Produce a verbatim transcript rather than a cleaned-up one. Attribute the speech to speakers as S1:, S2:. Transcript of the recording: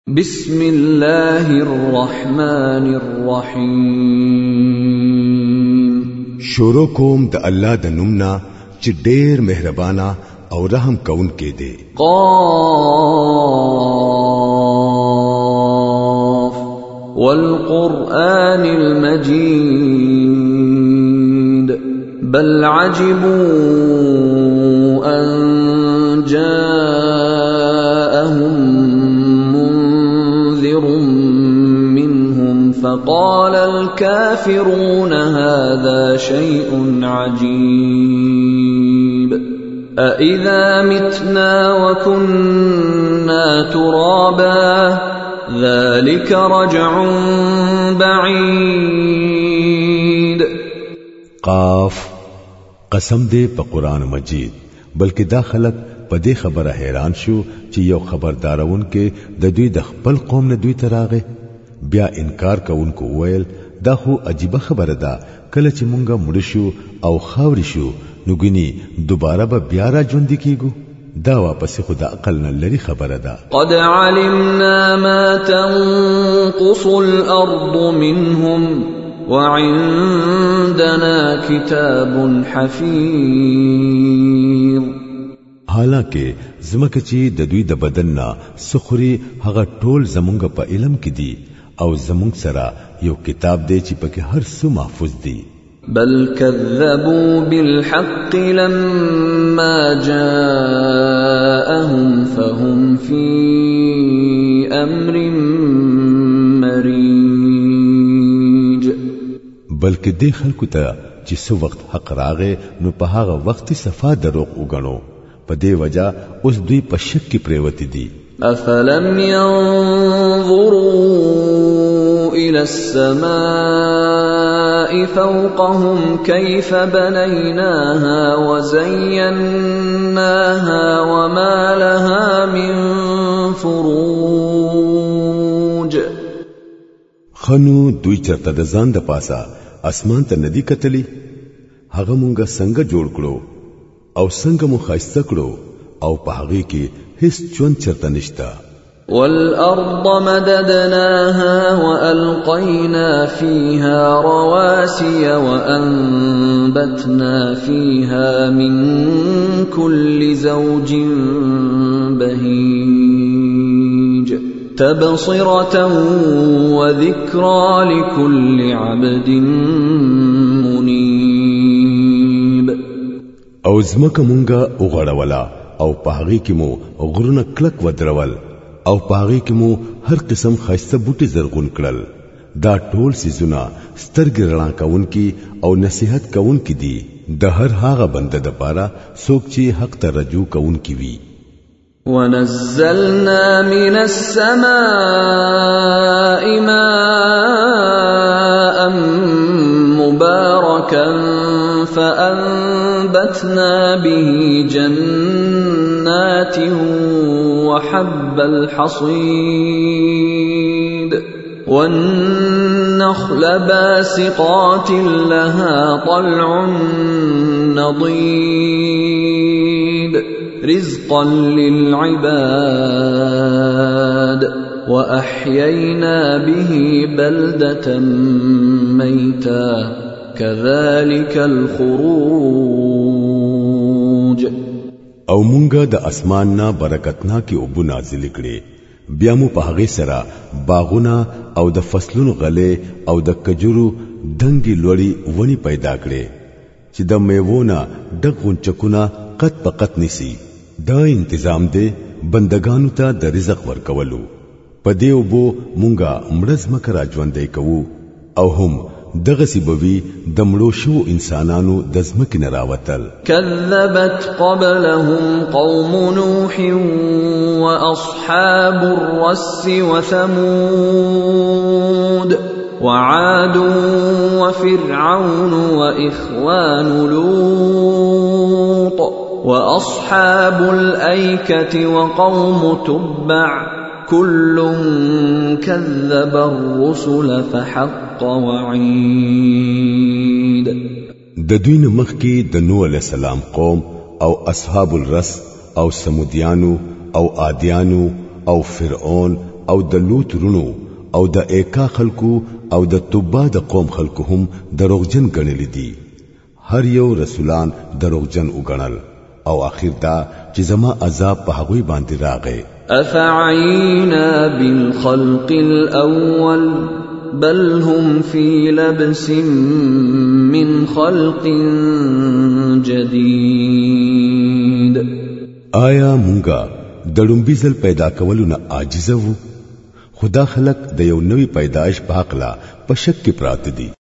S1: بسم الله الرحمن الرحیم.
S2: شروع کوم د الله د نومنا چې ډېر مهربانا او رحم کون کې دی.
S1: قاف والقرآن المجید بل عجبوا ان جاءهم منذر منهم فقال الكافرون هذا شيء عجيب أإذا متنا وكنا ترابا ذلك رجع بعيد.
S2: قاف قسم دې په قرآن مجید بلکې دا خلک په دې خبره حیران شو چې یو خبردارون کې د دوی د خپل قوم نه دوی تراغه بیا انکار کوونکو ویل دا خو عجیب خبره ده کله چې مونږه مړ شو او خاوري شو نو ګني دوباره به بیا را ژوند کیږو. دا واپس خدا عقل نه لري خبره ده.
S1: قد علمنا ما تنقص الارض منهم وعندنا كتاب حفيظ.
S2: حالکه زمکه چې د دوی د بدن نه سخري هغه ټول زمونږ په علم کې دي او زمونږ سره یو کتاب دی چې پکې هر څه محفوظ دي.
S1: بل كذبوا بالحق لما جاءهم فهم في امر مريج.
S2: بلکې دې خلکو ته چې څو وخت حق راغې نو په هغه وخت صفا دروغ وګڼو په دې وجہ اوس دوی په شک کې پریوتی دي.
S1: افلم ينظروا الى السماء فوقهم كيف بنيناها وزيناها وما لها من فروج.
S2: خنو دوی چرته د ځان د پاسا اسمان ته ندی کتلی هغه مونږه څنګه جوړ کړو او څنګه مو خاصه کړو او په هغه کې هیڅ چون چرته نشتا.
S1: والارض مددناها والقينا فيها رواسي وانبتنا فيها من كل زوج بهيج تبصرة وذكرى لكل عبد منيب.
S2: او زمکه مونږه وغړولا او پاغي کې مو غرونه کلک ودرول او پاغي کې مو هر قسم خاصه بوټي زرغون کړل. دا ټول سيزونه سترګې رڼا کون کی او نصيحت کون کی دي د هر هغه بنده د پاره څوک چې حق ته رجوع کون کی وي.
S1: ونزلنا من السماء ماء مباركا فأنبتنا به جنات وحب الحصيد والنخل باسقات لها طلع نضيد رزقا للعباد وأحيينا به بلدة ميتا كذلك الخروج.
S2: او مونږه د اسمان نه برکتنا کې اوبو نازل کړي بیا مو په هغه سره باغونه او د فصلونو غلې او د کجورو دنګي لوري ونی پیدا کړي چې د میوونه دغون چکونه قط په قط نسی. دا تنظیم دی بندگانو ته د رزق ورکولو په دې اوبو مونږه مړز مکر ژوندې کوو او هم دغه سیبوي د مړو شو انسانانو د ځمکې نه راوتل.
S1: كذبت قبلهم قوم نوح واصحاب الرس وثمود وعاد وفرعون واخوان لوط واصحاب الايكه وقوم تبع كل كذب الرسل فحق وعيد.
S2: د دوی نه مخکې د نوح علیہ السلام قوم او اصحاب الرس او سمودیانو او عادیانو او فرعون او د لوط رونو او د ایکا خلکو او د توبا د قوم خلکو هم دروغجن ګڼل دي هر یو رسولان دروغجن وګڼل او اخر دا چې زما عذاب په هغه باندې راغی
S1: افعینا بالخلق الاول بل هم في لبس من خلق جديد
S2: آیا مونږه د لومبي ځل پیدا کولو نه عاجز وو خدا خلق د یو نوې پیدائش په حق لا په شک کې پراته دي